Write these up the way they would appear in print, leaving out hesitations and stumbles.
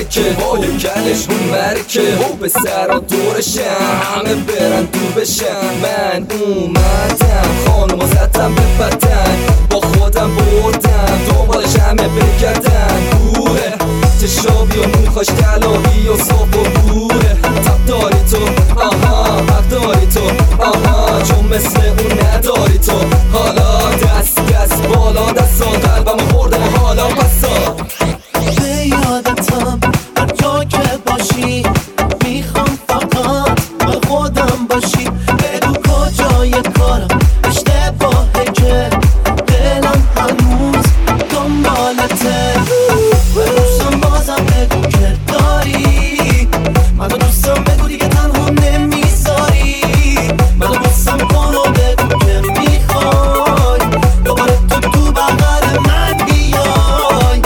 مرکه وای کلش اون مرکه او به سرا دورشم همه برن دور بشم من اومدم خانوما زدم به بدن با خودم بردم دنبالش همه بگردن بوره چشابی و موخاش طلایی و صاف و بوره تب داری تو آها حق داری تو آها چون مثل اون نداری تو حالا دست بالا دستا قلبمو خوردم و حالا بسا به یادتم هر جا که باشی میخوام فقط با خودم باشی بگو کجای کارم اشتباهه که دلم هنوز دنبالته بروشم بازم بگو که داری منو دوستم بگو دیگه تنها نمیذاری منو بسم کن و بگو که میخوای دوباره تو بغل من بیای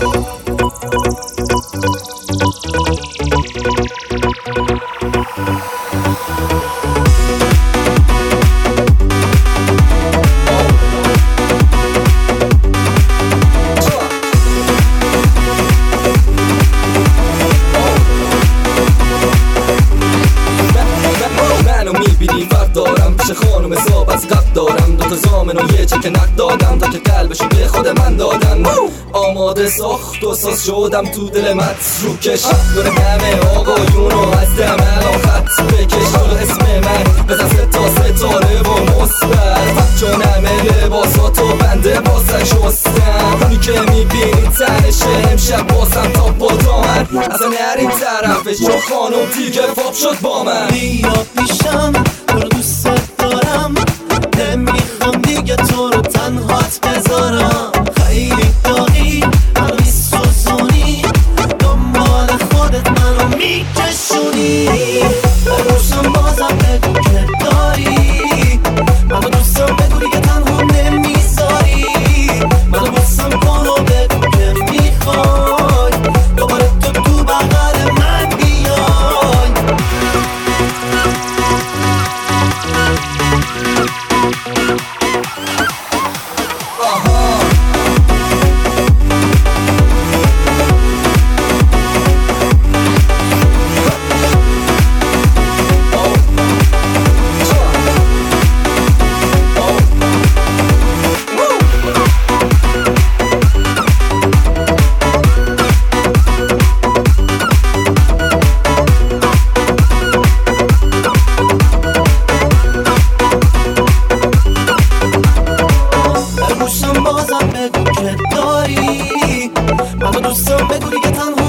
دارم پیش خانم حساب از قبل دارم دوتا زامن و یه چک نقد دادم تا که قلبشو به خود من دادن آماده ساخت و ساز شدم تو دل متروکش دور همه آقایونو از دم الان خط بکش جلو اسم من بزن ستاره و مثبت چون همه لباساتو بنده بازن شستم اونی که میبینی تنشه امشب بازم تا با دامن اصلا نرین طرفش چون خانم دیگه فاب شد با من بیا پیشم تو رو دوست دارم نمیخوام دیگه تو رو تنهات بذارم خیلی داغی منو میسوزونی دنبال خودت منو میکشونی بروشم بازم بگو که داری منو دوستم بگو دیگه تنها نمیذاری منو بسم کن و بگو که میخوای دوباره تو بغل من بیای بازم بگو که داری منو دوستم بگو دیگه تنها